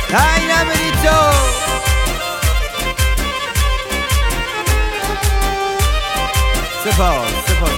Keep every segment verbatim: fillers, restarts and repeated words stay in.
ای نمیری تو سپاس سپاس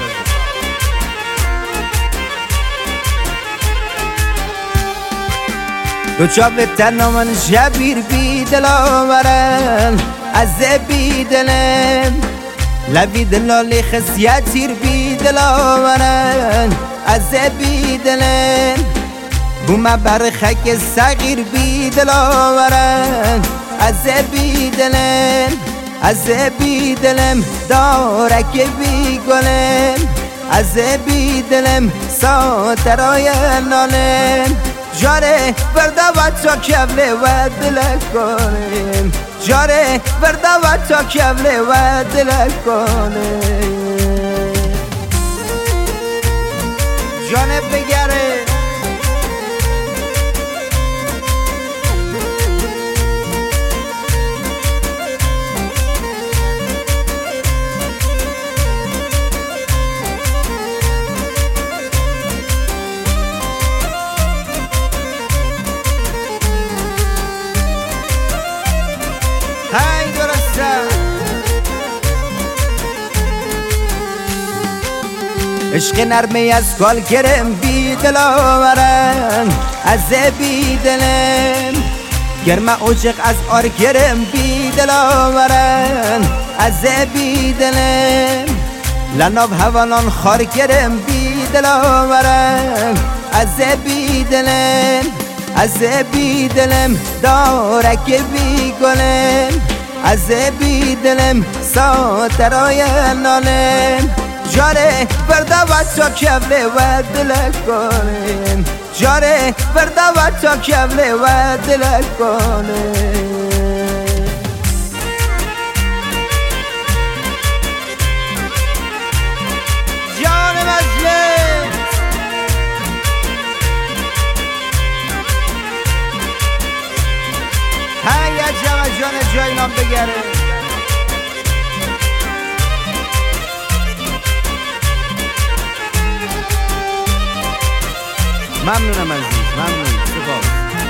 دو چاپ تنها من شبیر بی دل آورن از بی دلم لبی دلالی خسیتیر بی دل آورن از بی دلم بوم بر خک صغیر بی دل آورن از بی دلم از بی دلم دارک بی گلم از بی دلم ساترای نالم جاره بردا بچا کبله و دل کنم جاره بردا بچا کبله و دل کنم جانه بگره های درسته عشق نرمی از کال کرم بی دل آورن از بی دلم گرم عشق از آر کرم بی دل آورن از بی دلم لناب هوانان خار کرم بی دل آورن از بی دلم از بی دلم دارک بی گلم از بی دلم ساترای نالم جاره بردا بچا کبله و دل کنم جاره بردا بچا کبله و دل کنم جان مجلس هیا جمع جان جای نام بگره ممنونم عزیز ممنون سپاس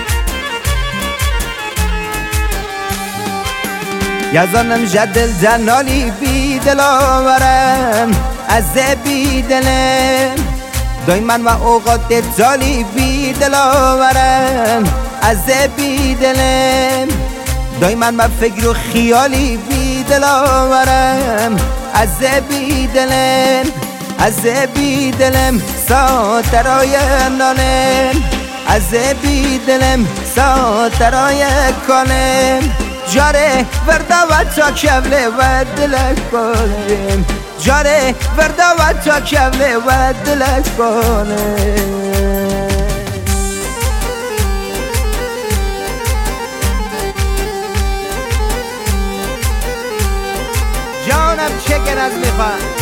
یزانم جدل جنالی بی دل آورم از بی دلم دایما و اوقات جالی بی دل آورم از بی دلم دایما و فکر و خیالی بی دل آورم از بی دلم از بی دلم ساترای نالم از بی دلم ساترای کنم جاره وردا بچا کبله و دل کنم جاره وردا بچا کبله و دل کنم جانم چکن از میخوام